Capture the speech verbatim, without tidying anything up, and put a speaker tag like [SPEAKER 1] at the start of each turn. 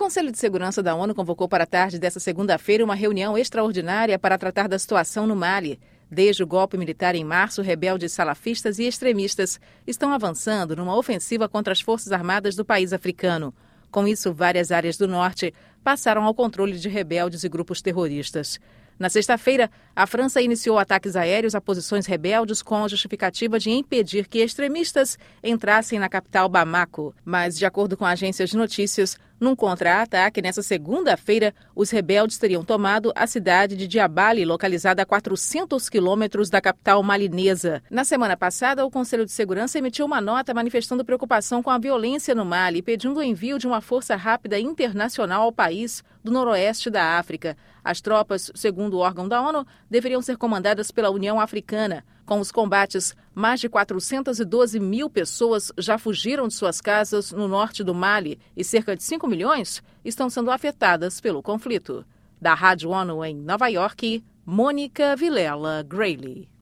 [SPEAKER 1] Conselho de Segurança da ONU convocou para a tarde desta segunda-feira uma reunião extraordinária para tratar da situação no Mali. Desde o golpe militar em março, rebeldes salafistas e extremistas estão avançando numa ofensiva contra as forças armadas do país africano. Com isso, várias áreas do norte passaram ao controle de rebeldes e grupos terroristas. Na sexta-feira, a França iniciou ataques aéreos a posições rebeldes com a justificativa de impedir que extremistas entrassem na capital Bamako. Mas, de acordo com agências de notícias, num contra-ataque nessa segunda-feira, os rebeldes teriam tomado a cidade de Diabali, localizada a quatrocentos quilômetros da capital malinesa. Na semana passada, o Conselho de Segurança emitiu uma nota manifestando preocupação com a violência no Mali e pedindo o envio de uma força rápida internacional ao país do noroeste da África. As tropas, segundo o órgão da ONU, deveriam ser comandadas pela União Africana. Com os combates, mais de quatrocentas e doze mil pessoas já fugiram de suas casas no norte do Mali e cerca de cinco milhões estão sendo afetadas pelo conflito. Da Rádio ONU em Nova York, Mônica Vilela Grayley.